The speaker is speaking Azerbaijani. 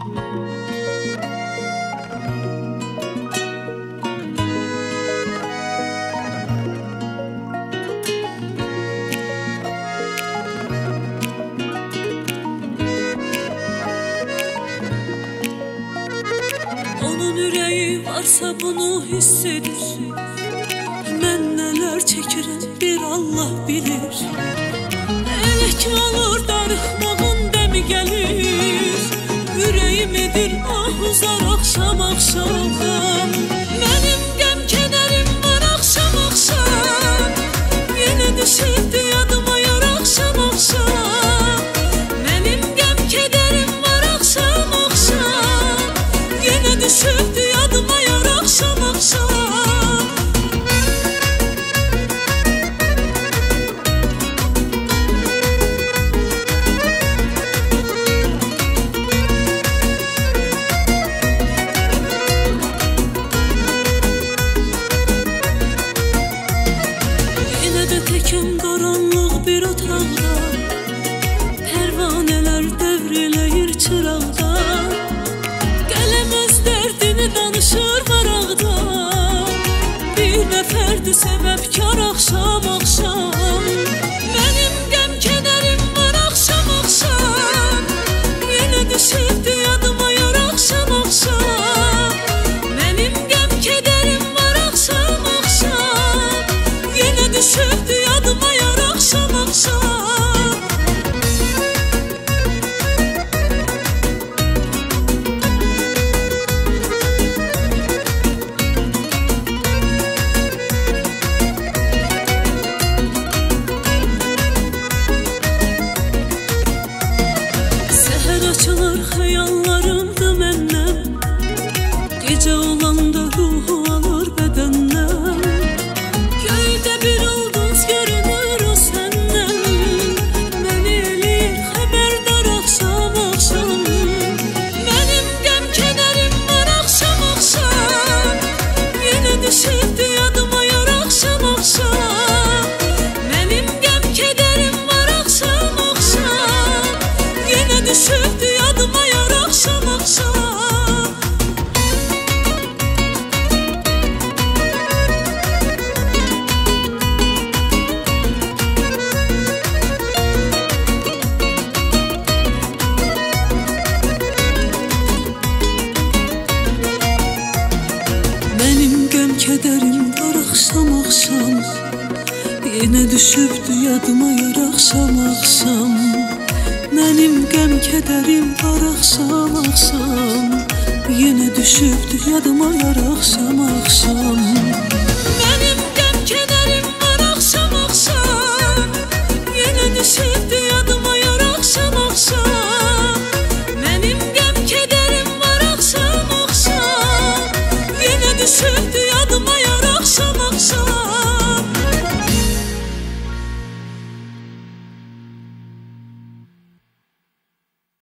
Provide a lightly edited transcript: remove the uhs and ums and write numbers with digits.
Onun ürəyi varsa bunu hiss edir. Mən nələr çəkirəm bir Allah bilir. Elə ki olur darıxmağın dəmi gəlir. Ürəyim edir ahuzar axşam axşam. Mənim qəm kədərim var axşam axşam. Yenə düşürdü yadıma yar axşam axşam. Mənim qəm kədərim var axşam axşam. Yenə düşürdü yadıma yar axşam axşam. Təkəm qaranlıq bir otaqda, pərvanələr dövr eləyir çıraqda. Qələm öz dərdini danışır varaqda. Bir nəfərdir səbəbkar axşam axşam. Mənim qəm kədərim var axşam axşam. Yenə düşürdü yadıma yar axşam axşam. Mənim qəm kədərim var axşam axşam. Yenə düşürdü yadıma yar axşam axşam. Səhər açılır xəyallarımdı məndən. Gecə olanda ruhu alır bədəndən. Göydə bir ulduz görünür o səndən. Məni eləyir xəbərdar axşam axşam. Mənim qəm kədərim var axşam axşam. Yenə düşürdü yadıma yar axşam axşam. Mənim qəm kədərim var axşam axşam. Yenə düşürdü yadıma yar axşam axşam. Mənim qəm kədərim var axşam axşam. Yenə düşübdü yadıma yar axşam axşam. Mənim qəm kədərim var axşam axşam. Yenə düşübdü yadıma yar axşam axşam.